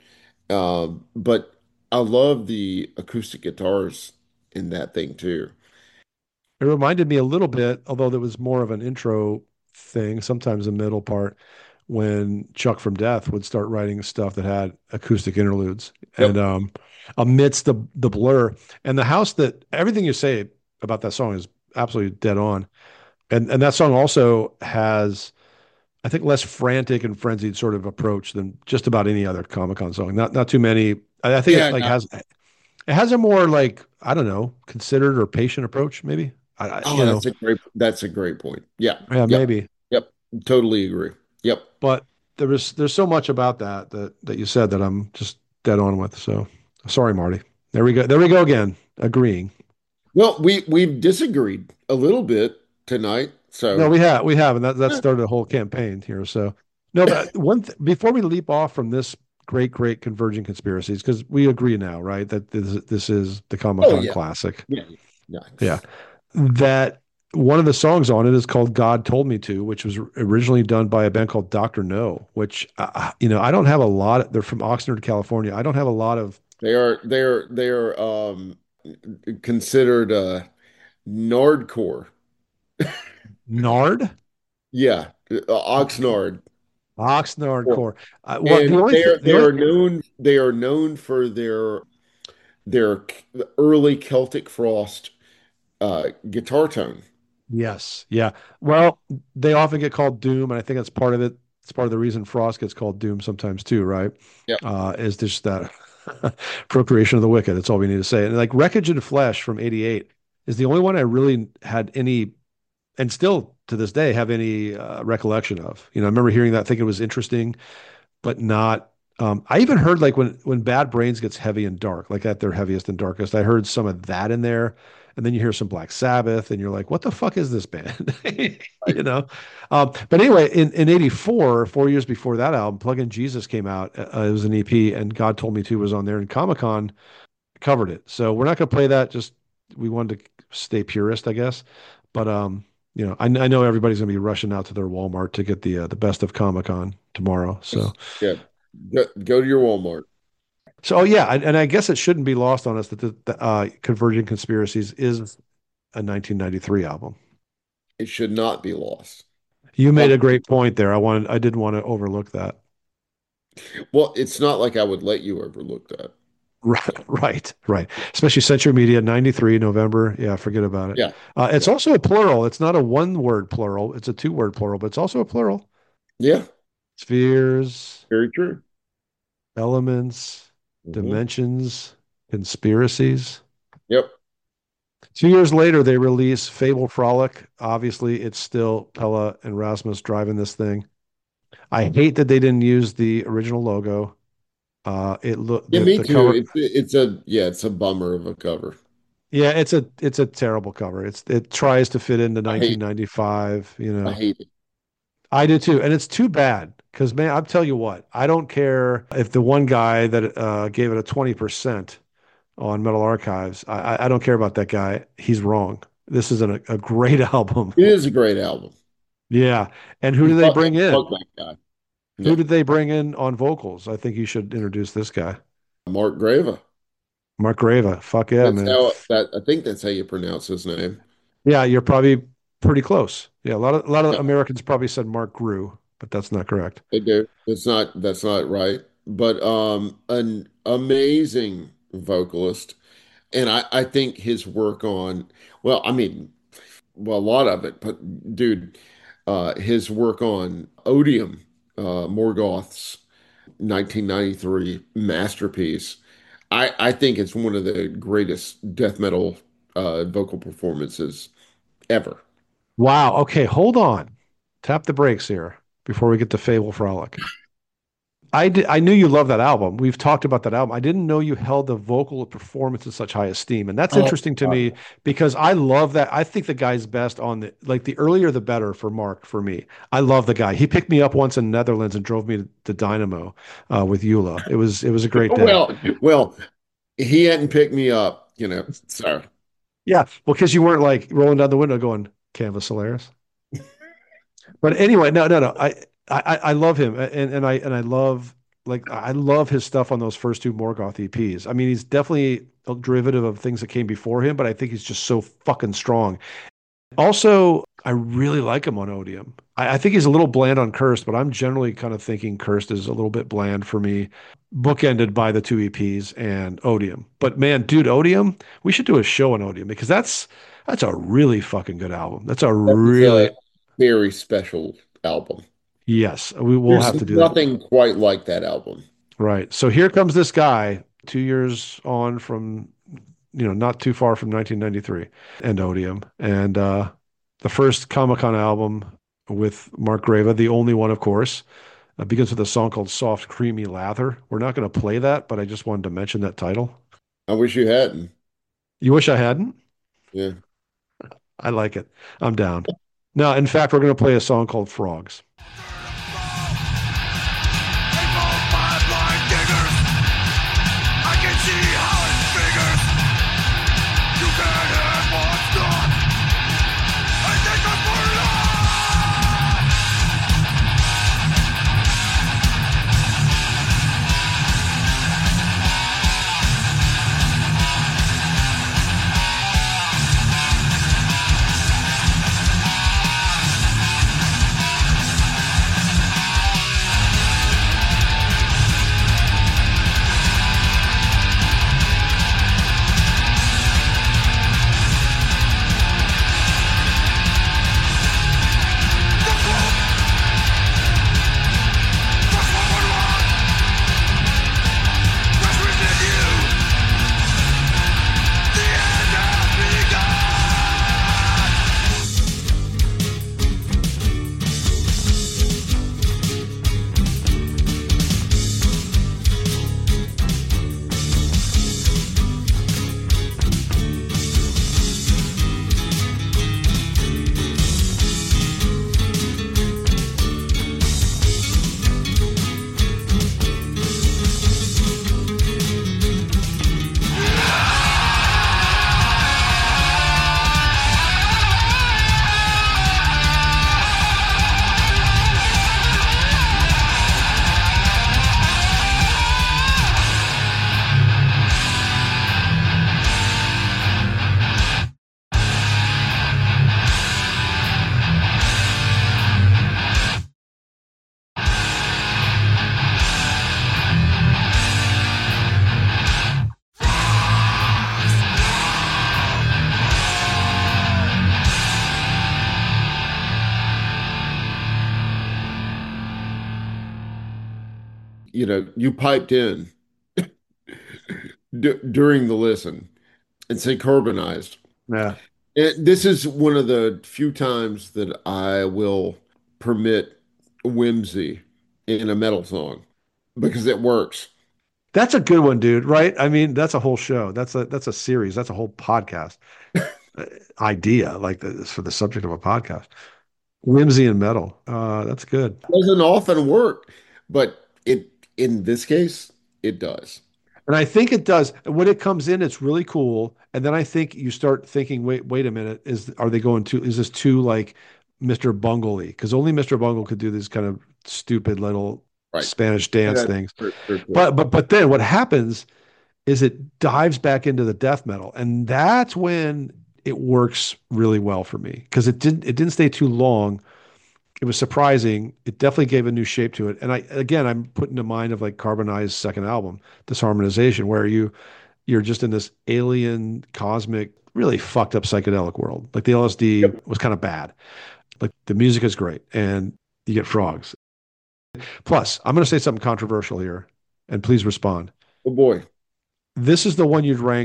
But I love the acoustic guitars in that thing too. It reminded me a little bit, although there was more of an intro thing, sometimes a middle part, when Chuck from Death would start writing stuff that had acoustic interludes. And Yep. amidst the blur and the house that everything you say about that song is absolutely dead on. And that song also has, I think, less frantic and frenzied sort of approach than just about any other Comic Con song. Not too many. I think Yeah, it like no. has a more like, I don't know, considered or patient approach, maybe. Oh, that's a great point. Yeah. Yeah, Yep. maybe. Yep. Totally agree. Yep. But there's so much about that you said that I'm just dead on with. So sorry, Marty. There we go. There we go again. Agreeing. Well, we've disagreed a little bit tonight, No, so we have, and that eh, started a whole campaign here. So no, but before we leap off from this great converging conspiracies, because we agree now, right, that this is the Comic oh Con yeah. classic. Yeah. Yeah. Yeah, that one of the songs on it is called "God Told Me to," which was originally done by a band called Doctor No. Which I don't have a lot. They're from Oxnard, California. I don't have a lot of They are considered Nardcore. Nard. Yeah, Oxnard. Oxnard core. Well, And the only they are known for their early Celtic Frost guitar tone. yes, yeah. Well, they often get called Doom, and I think that's part of it. It's part of the reason Frost gets called Doom sometimes too, right? Yeah. Is just that procreation of the wicked. That's all we need to say. And like Wreckage and Flesh from '88 is the only one I really had any, and still to this day have any recollection of. I remember hearing that, thinking it was interesting, but not. I even heard like when Bad Brains gets heavy and dark, like at their heaviest and darkest, I heard some of that in there, and then you hear some Black Sabbath, and you're like, what the fuck is this band? Right. But anyway, in '84, 4 years before that album, Plug in Jesus came out. It was an EP, and God Told Me to was on there, and Comic Con covered it. So we're not going to play that. Just we wanted to stay purist, I guess. But I know everybody's going to be rushing out to their Walmart to get the best of Comic Con tomorrow. So. Yeah. Go to your Walmart. So, oh yeah, and I guess it shouldn't be lost on us that the Converging Conspiracies is a 1993 album. It should not be lost. You made Um, a great point there. I didn't want to overlook that. well, it's not like I would let you overlook that. Right, right. Especially Century Media, 93, November. Yeah, forget about it. Yeah. It's Yeah. also a plural. It's not a one word plural. It's a two-word plural, but it's also a plural. Yeah. Spheres, Very true. elements, Hmm. dimensions, conspiracies. Yep. 2 years later, they release Fable Frolic. Obviously, it's still Pella and Rasmus driving this thing. I hate that they didn't use the original logo. It look Yeah, me the too. cover. It's a bummer of a cover. Yeah, it's a terrible cover. It tries to fit into I hate 1995. I hate it. I do too, and it's too bad because man, I'll tell you what. I don't care if the one guy that gave it a 20% on Metal Archives. I don't care about that guy. He's wrong. This is a great album. It is a great album. Yeah. And who do And they bring fuck in? that guy. Who No, did they bring in on vocals? I think you should introduce this guy. Mark Grava. Mark Grava. Fuck yeah, That's man. how that I think that's how you pronounce his name. Yeah, you're probably pretty close. Yeah, a lot of Yeah, Americans probably said Mark Grew, but that's not correct. they do. That's not right. But an amazing vocalist. And I think his work on, well, I mean, well, a lot of it, but dude, his work on Odium, Morgoth's 1993 masterpiece. I think it's one of the greatest death metal vocal performances ever. Wow. Okay, hold on. Tap the brakes here before we get to Fable Frolic. I knew you loved that album. We've talked about that album. I didn't know you held the vocal performance in such high esteem. And that's Oh, interesting to me because I love that. I think the guy's best on the earlier the better for Mark for me. I love the guy. He picked me up once in Netherlands and drove me to Dynamo with Eula. It was a great day. well, he hadn't picked me up, so Yeah. Well, because you weren't like rolling down the window going, Canvas Solaris. But anyway, no, no, no. I love him, and I love I love his stuff on those first two Morgoth EPs. I mean, he's definitely a derivative of things that came before him, but I think he's just so fucking strong. Also, I really like him on Odium. I think he's a little bland on Cursed, but I'm generally kind of thinking Cursed is a little bit bland for me, bookended by the two EPs and Odium. But man, dude, Odium, we should do a show on Odium because that's a really fucking good album. That's a that was a really very special album. yes, we will There's have to do that. nothing quite like that album. Right. So here comes this guy 2 years on from, not too far from 1993 and Odium. And the first Comic-Con album with Mark Grava, the only one, of course, begins with a song called Soft Creamy Lather. We're not going to play that, but I just wanted to mention that title. I wish you hadn't. You wish I hadn't? Yeah. I like it. I'm down. No, in fact, we're going to play a song called Frogs. You piped in during the listen and say carbonized. Yeah. This is one of the few times that I will permit whimsy in a metal song because it works. That's a good one, dude, right? I mean, that's a whole show. That's a series. That's a whole podcast idea, for the subject of a podcast. Whimsy and metal. That's good. Doesn't often work, but in this case, it does. And I think it does. When it comes in, it's really cool. And then I think you start thinking, wait a minute, is this too like Mr. Bungley? Because only Mr. Bungle could do these kind of stupid little Right. Spanish dance Yeah, things. for sure. But then what happens is it dives back into the death metal. And that's when it works really well for me. Because it didn't stay too long. It was surprising. It definitely gave a new shape to it. And I'm putting to mind of like Carbonized second album, Disharmonization, where you're just in this alien, cosmic, really fucked up psychedelic world. Like the LSD Yep. was kind of bad. Like the music is great, and you get frogs. Plus, I'm going to say something controversial here, and please respond. Oh boy. This is the one you'd rank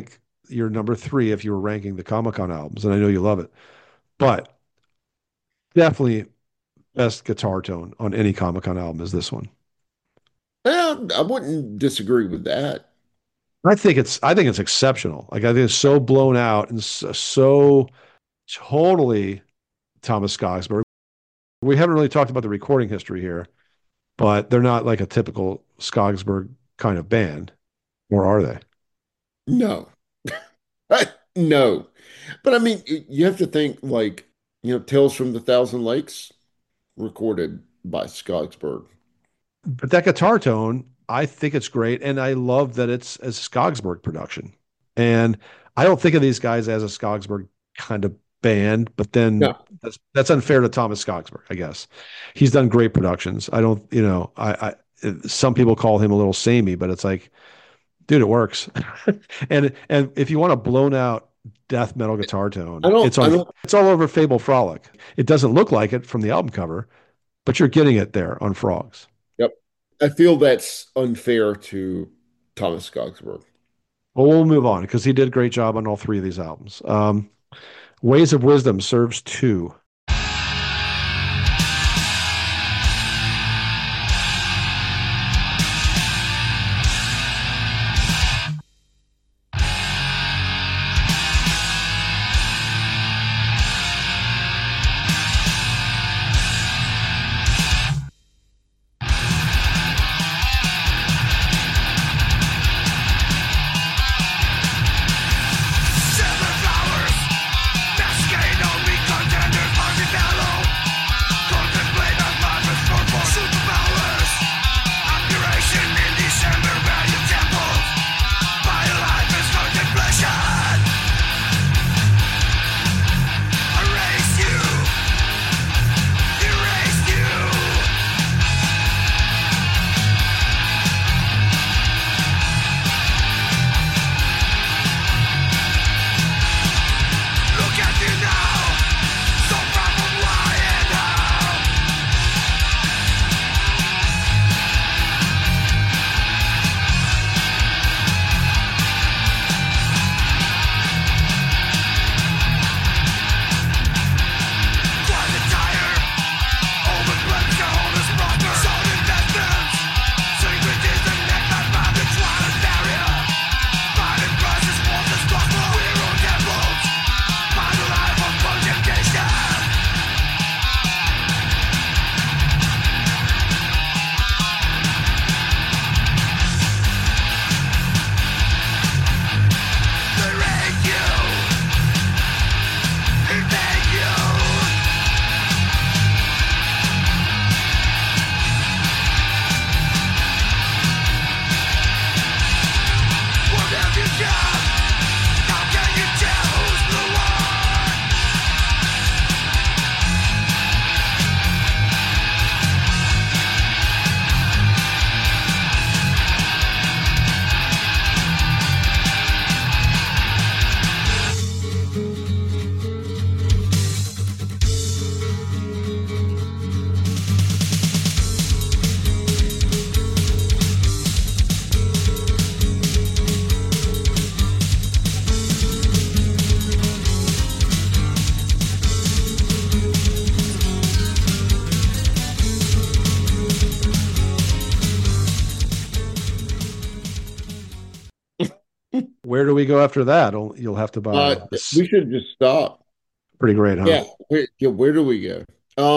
your number three if you were ranking the Comic Con albums, and I know you love it, but definitely best guitar tone on any Comic Con album is this one. Well, I wouldn't disagree with that. I think it's exceptional. Like I think it's so blown out and so totally Thomas Skogsberg. We haven't really talked about the recording history here, but they're not like a typical Skogsberg kind of band, or are they? No, no. But I mean, you have to think like, Tales from the Thousand Lakes, recorded by Skogsberg. But that guitar tone, I think it's great, and I love that it's a Skogsberg production. And I don't think of these guys as a Skogsberg kind of band, but then No, that's unfair to Thomas Skogsberg, I guess. He's done great productions. I don't, some people call him a little samey, but it's like, dude, it works. And if you want a blown out death metal guitar tone, I don't, it's all over Fable Frolic. It doesn't look like it from the album cover, but you're getting it there on Frogs. yep. I feel that's unfair to Thomas Skogsberg. Well, we'll move on because he did a great job on all three of these albums. Ways of Wisdom serves two. Seven flowers, cascade on me, contenders, party fellow. Contemplate as madness for superpowers. Operation in December, value temples. My life is contemplation. Erase you, erase you. Look at you now, so far from why and how. Quite a tire, overblown shareholders brother. Sold investments, secret is the neck that found the twilight barrier. Finding prices for the struggle, we're on temples. Find a life of contemplation. They raid you, invade you. What have you done? How can you tell who's the one? Where do we go after that? You'll have to buy this. We should just stop. Pretty great, huh? Where do we go?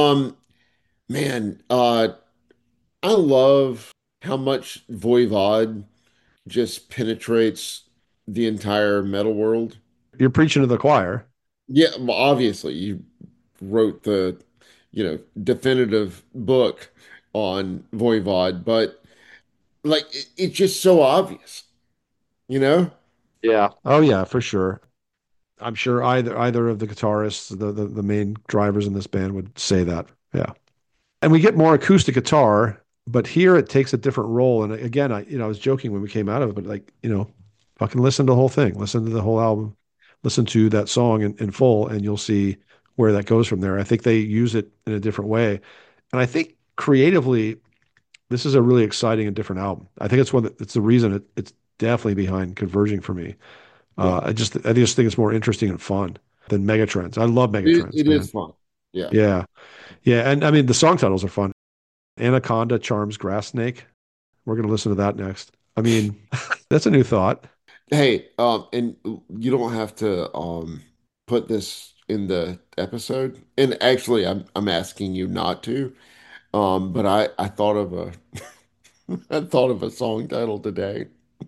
Man, I love how much Voivod just penetrates the entire metal world. You're preaching to the choir. Yeah, well, obviously you wrote the, definitive book on Voivod, but like it's just so obvious, you know? Yeah. Oh yeah, for sure. I'm sure either of the guitarists, the main drivers in this band would say that. Yeah. And we get more acoustic guitar, but here it takes a different role. And again, I was joking when we came out of it, but like, fucking listen to the whole thing, listen to the whole album, listen to that song in full, and you'll see where that goes from there. I think they use it in a different way. And I think creatively, this is a really exciting and different album. I think it's it's the reason it's definitely behind Converging for me. Yeah. I just think it's more interesting and fun than Megatrends. I love Megatrends, It man. is fun. Yeah. Yeah, yeah, and I mean the song titles are fun. Anaconda charms grass snake. We're gonna listen to that next. I mean, that's a new thought. Hey, and you don't have to put this in the episode. And actually, I'm asking you not to. But I thought of a I thought of a song title today.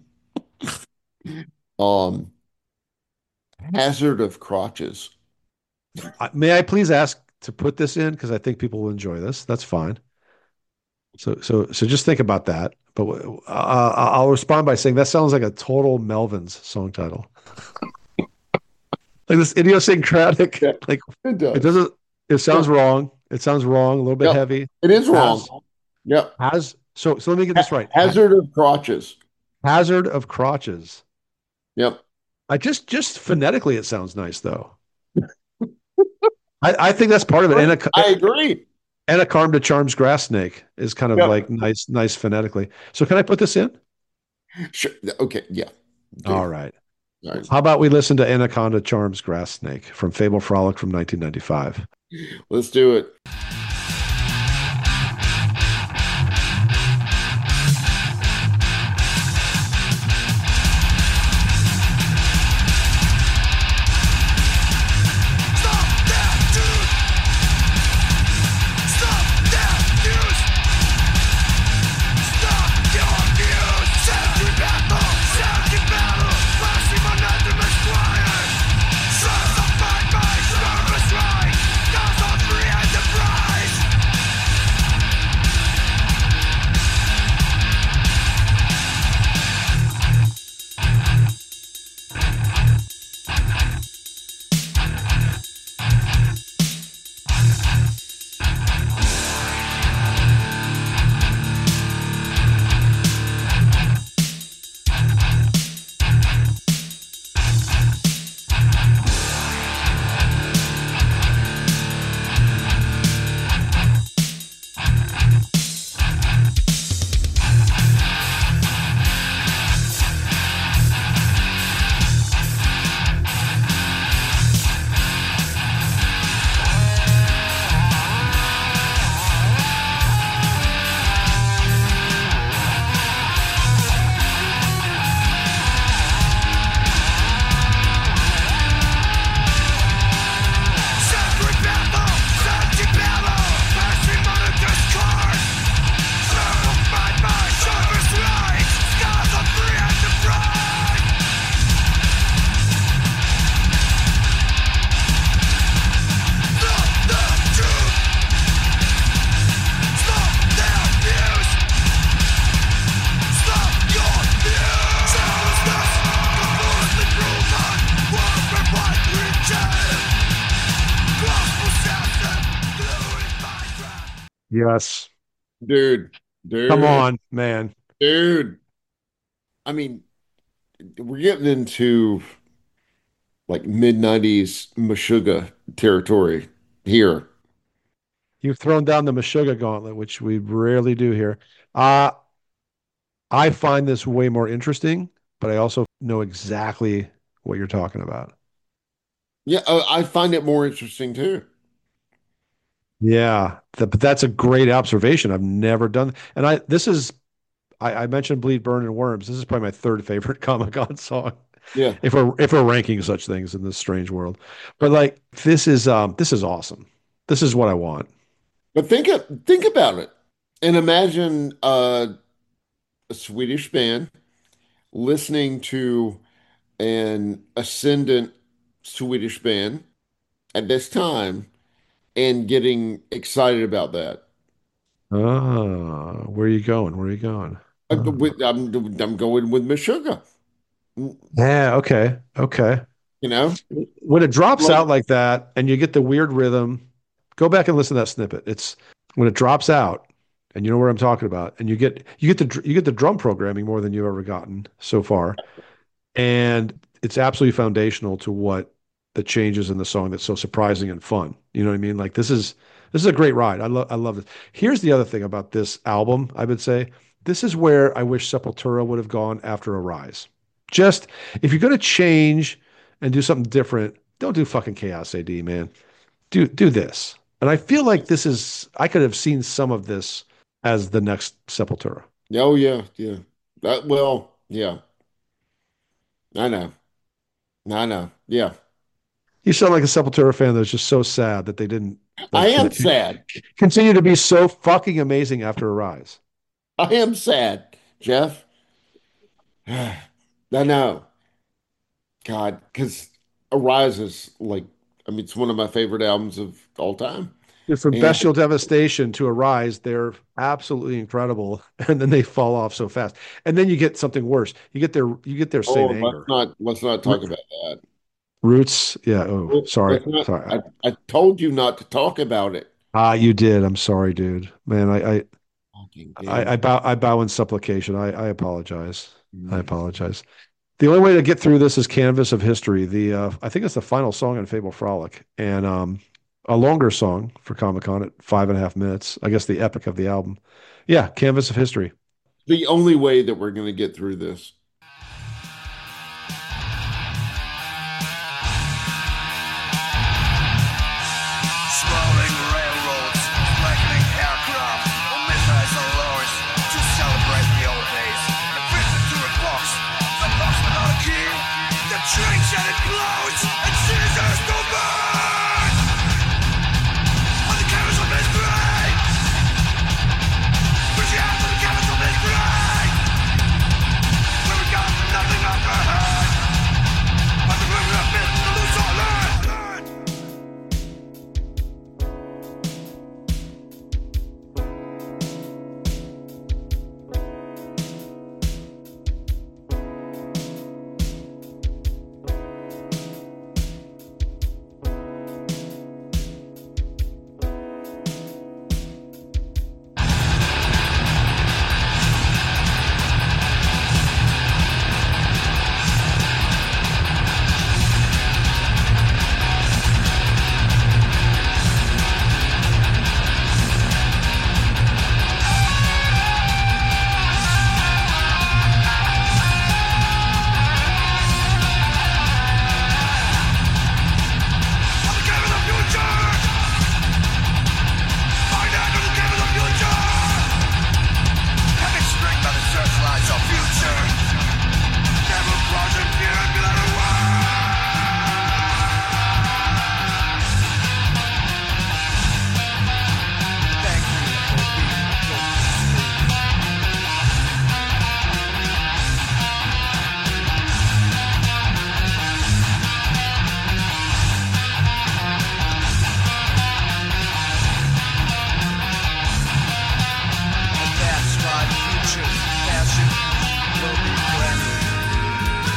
Um, Hazard of Crotches. May I please ask to put this in because I think people will enjoy this. That's fine. So just think about that. But I'll respond by saying that sounds like a total Melvins song title, like this idiosyncratic. Yeah, Like it it does. doesn't. It Yeah. sounds wrong. It sounds wrong. A little bit Yep. heavy. It is wrong. Has Yep. has so let me get this right. Hazard of Crotches. Hazard of crotches. Yep. I just phonetically it sounds nice though. I think that's part of it. I agree. Anacarm to charms grass snake is kind of like Yep. nice phonetically. So can I put this in? Sure. Okay. Yeah. All Okay. right. All right. How about we listen to Anaconda Charms Grass Snake from Fable Frolic from 1995? Let's do it. Stop that dude! Stop that news! Stop your views! Sentry battle! Flashing monotonous quiet! Sons of my service right! Guns on free enterprise! Sentry battle! Flashing monotonous discord! Sons of my service right! Guns on free enterprise! Stop the truth! Stop their views! Stop your views! Shamelessness, completely proven. Work for what we can. Cross possessive, glued by trap. Yes. Dude. Come Dude. on, man. Dude. I mean, we're getting into like mid 90s Meshuggah territory here. You've thrown down the Meshuggah gauntlet, which we rarely do here. Uh, I find this way more interesting, but I also know exactly what you're talking about. Yeah, I find it more interesting too. Yeah, but that's a great observation. I've never done, and I mentioned Bleed, Burn, and Worms. This is probably my third favorite Comic Con song. Yeah. If we're ranking such things in this strange world, but like this is awesome. This is what I want. But think about it and imagine a Swedish band listening to an ascendant Swedish band at this time and getting excited about that. Where are you going? Where are you going? I'm going with Meshuggah, Yeah, okay, okay. you know? When it drops Like, out like that and you get the weird rhythm, go back and listen to that snippet. It's when it drops out, and you know what I'm talking about, and you get the drum programming more than you've ever gotten so far, and it's absolutely foundational to what the changes in the song that's so surprising and fun. You know what I mean? Like this is a great ride. I love this. Here's the other thing about this album, I would say. This is where I wish Sepultura would have gone after Arise. Just if you're going to change and do something different, don't do fucking Chaos AD, man. Do this. And I feel like this is I could have seen some of this as the next Sepultura. Oh yeah, yeah. Well, yeah. I know. I know. Yeah. You sound like a Sepultura fan that's just so sad that they didn't I like am sad. continue to be so fucking amazing after Arise. I am sad, Jeff. I know. God, because Arise is like, I mean, it's one of my favorite albums of all time. From And Bestial Devastation to Arise, they're absolutely incredible, and then they fall off so fast. And then you get something worse. You get their oh, Saint Anger. let's not talk about that. Roots, yeah. Oh, sorry, Let's not. sorry. I told you not to talk about it. Ah, you did. I'm sorry, dude. Man, Fucking damn. I bow in supplication. I apologize. I Mm. apologize. The only way to get through this is Canvas of History. The I think it's the final song in Fable Frolic, and a longer song for Comic Con at 5.5 minutes. I guess the epic of the album. Yeah, Canvas of History. The only way that we're going to get through this. Swirling railroads, blackening aircraft, or missiles and lorries to celebrate the old days. A visit to a box, the box without a key. The train set it blows, and scissors go burn. On the canvas of his brain, push out on the canvas of his brain. Where we got nothing up ahead, but the river of it, the loose all learn. That's why future's passion will be blended.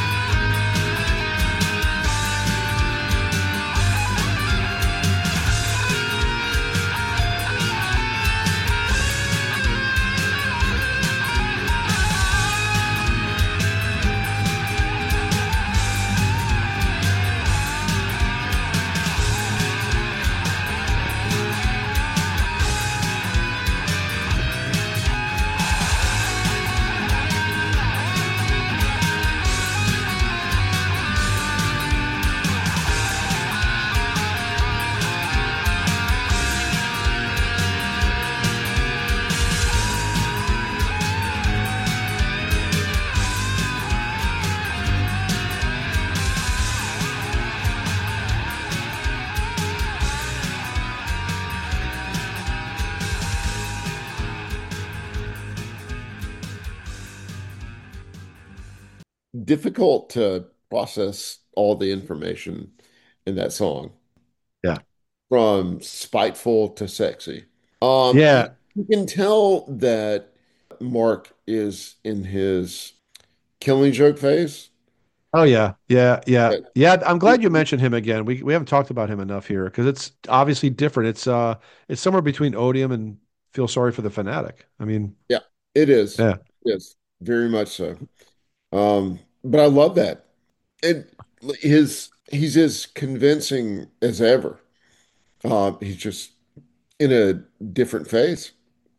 Difficult to process all the information in that song, Yeah. from spiteful to sexy. You, Yeah. you can tell that Mark is in his Killing Joke phase. Oh yeah. Yeah. Yeah. But Yeah. I'm glad you mentioned him again. We haven't talked about him enough here because it's obviously different. It's somewhere between Odium and Feel Sorry for the Fanatic. I mean, yeah, it is. yeah. Yes, very much so. But I love that. And he's as convincing as ever. He's just in a different phase.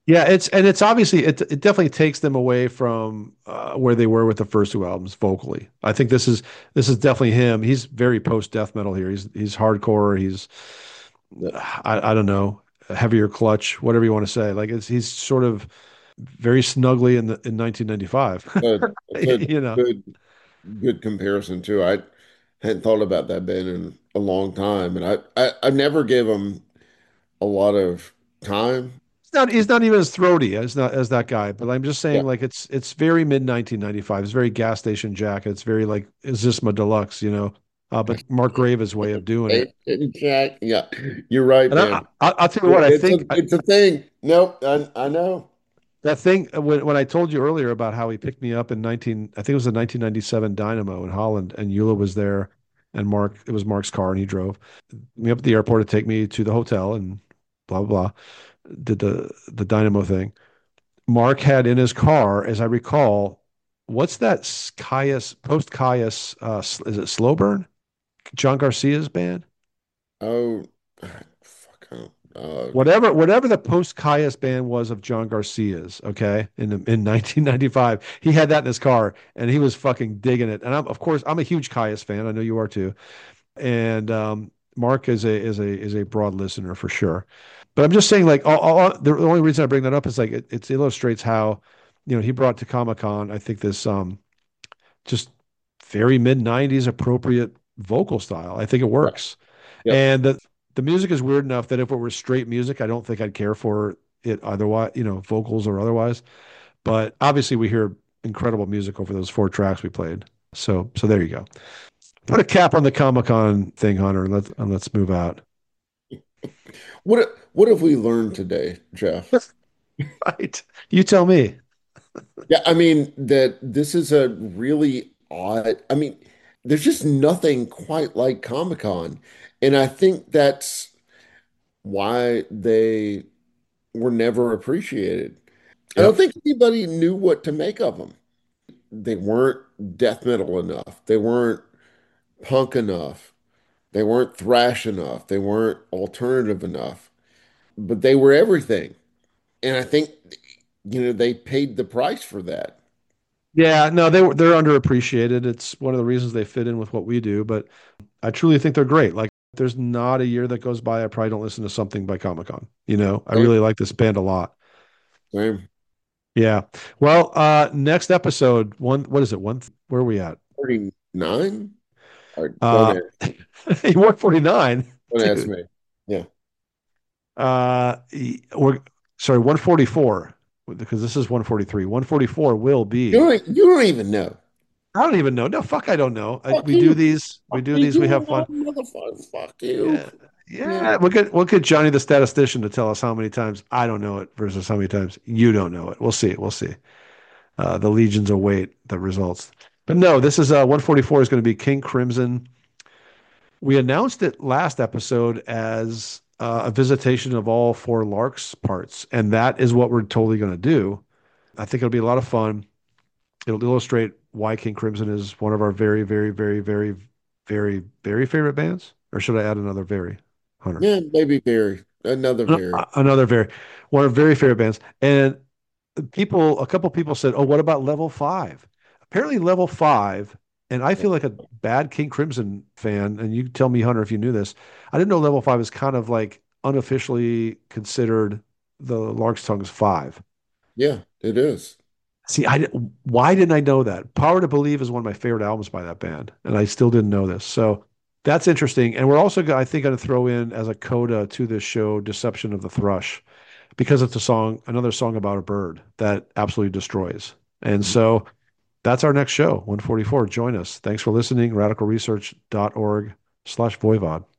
Yeah, it's obviously it definitely takes them away from where they were with the first two albums vocally. I think this is definitely him. He's very post death metal here. He's hardcore. He's I don't know, heavier clutch, whatever you want to say. Like he's sort of very snugly in 1995. That's a You know. good comparison too. I hadn't thought about that band in a long time, and I never gave them a lot of time. He's not even as throaty as that guy, but I'm just Yeah. saying like it's very mid 1995. It's very gas station jacket. It's very like is this my deluxe, you know? But Mark Grave's way of doing it. Hey, Jack. Yeah, you're right, And man. I'll tell you what, I think It's a thing. Nope, I know. that thing when I told you earlier about how he picked me up in 19, I think it was the 1997 Dynamo in Holland, and Eula was there, and it was Mark's car, and he drove me up at the airport to take me to the hotel, and blah blah blah, did the Dynamo thing. Mark had in his car, as I recall, what's that Caius post Caius? Is it Slow Burn? John Garcia's band? Oh, fuck. Whatever the post Caius band was of John Garcia's, okay, in 1995, he had that in his car and he was fucking digging it. And of course I'm a huge Caius fan. I know you are too. And Mark is a broad listener for sure. But I'm just saying, like, the only reason I bring that up is like it illustrates how, he brought to Comic Con, I think this just very mid 90s appropriate vocal style. I think it Right. works. Yep. And the music is weird enough that if it were straight music, I don't think I'd care for it otherwise, vocals or otherwise. But obviously we hear incredible music over those four tracks we played. So there you go. Put a cap on the Comic-Con thing, Hunter, and let's move out. What have we learned today, Jeff? Right. You tell me. Yeah, I mean that this is a really odd. I mean, there's just nothing quite like Comic-Con, and I think that's why they were never appreciated. I don't Yep. think anybody knew what to make of them. They weren't death metal enough. They weren't punk enough. They weren't thrash enough. They weren't alternative enough. But they were everything. And I think, they paid the price for that. Yeah, no, they're underappreciated. It's one of the reasons they fit in with what we do, but I truly think they're great. Like there's not a year that goes by I probably don't listen to something by Comic Con. I Same, really like this band a lot. same. Yeah. Well, next episode, what is it? Where are we at? 39? All right, Uh 149. don't ask Dude. me. Yeah. We're sorry, 144, because this is 143. 144 will be. You don't even know. I don't even know. No, fuck, I don't know. Fuck We do you. these. We Fuck do you, these. We you have fun. motherfucker. Fuck you. Yeah. Yeah. Yeah. We'll get Johnny the statistician to tell us how many times I don't know it versus how many times you don't know it. We'll see. We'll see. The legions await the results. But no, this is 144 is going to be King Crimson. We announced it last episode as a visitation of all four Larks parts, and that is what we're totally going to do. I think it'll be a lot of fun. It'll illustrate why King Crimson is one of our very, very, very, very, very, very favorite bands. Or should I add another very, Hunter? Yeah, maybe very. Another No, very. another very, one of our very favorite bands. And a couple people said, "Oh, what about Level 5?" Apparently, Level 5, and I feel like a bad King Crimson fan, and you tell me, Hunter, if you knew this. I didn't know Level 5 is kind of like unofficially considered the Lark's Tongue's 5. Yeah, it is. See, why didn't I know that? Power to Believe is one of my favorite albums by that band, and I still didn't know this. So that's interesting. And we're also, I think, going to throw in as a coda to this show, Deception of the Thrush, because it's another song about a bird that absolutely destroys. And so that's our next show, 144. Join us. Thanks for listening. RadicalResearch.org/Voivod.